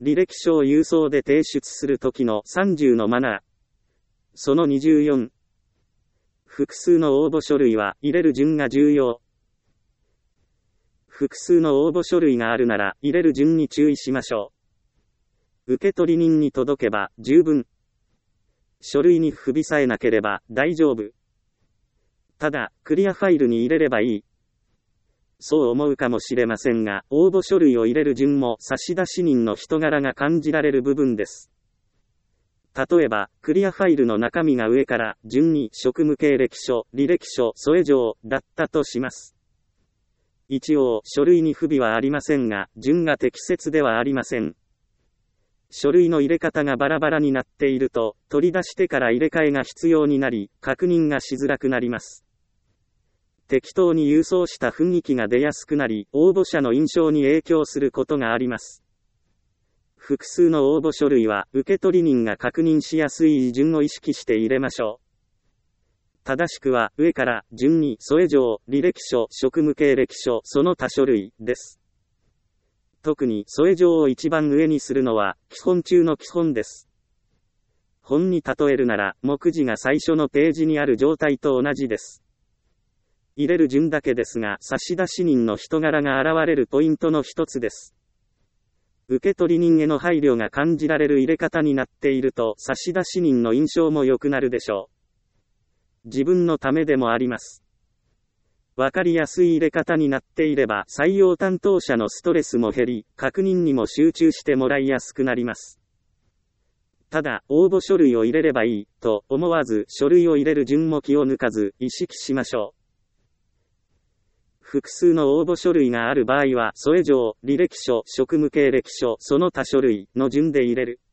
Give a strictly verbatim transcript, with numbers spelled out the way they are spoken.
履歴書を郵送で提出するときのさんじゅうのマナー。そのにじゅうよん。複数の応募書類は入れる順が重要。複数の応募書類があるなら入れる順に注意しましょう。受取人に届けば十分。書類に不備さえなければ大丈夫。ただ、クリアファイルに入れればいい。そう思うかもしれませんが、応募書類を入れる順も差出人の人柄が感じられる部分です。例えば、クリアファイルの中身が上から順に職務経歴書、履歴書、添え状だったとします。一応、書類に不備はありませんが、順が適切ではありません。書類の入れ方がバラバラになっていると、取り出してから入れ替えが必要になり、確認がしづらくなります。適当に郵送した雰囲気が出やすくなり、応募者の印象に影響することがあります。複数の応募書類は、受取人が確認しやすい順を意識して入れましょう。正しくは、上から順に添え状、履歴書、職務経歴書、その他書類です。特に添え状を一番上にするのは基本中の基本です。本に例えるなら目次が最初のページにある状態と同じです。入れる順だけですが差出人の人柄が現れるポイントの一つです。受取人への配慮が感じられる入れ方になっていると差出人の印象も良くなるでしょう。自分のためでもあります。わかりやすい入れ方になっていれば採用担当者のストレスも減り、確認にも集中してもらいやすくなります。ただ、応募書類を入れればいい、と思わず書類を入れる順も気を抜かず意識しましょう。複数の応募書類がある場合は添え状、履歴書、職務経歴書、その他書類の順で入れる。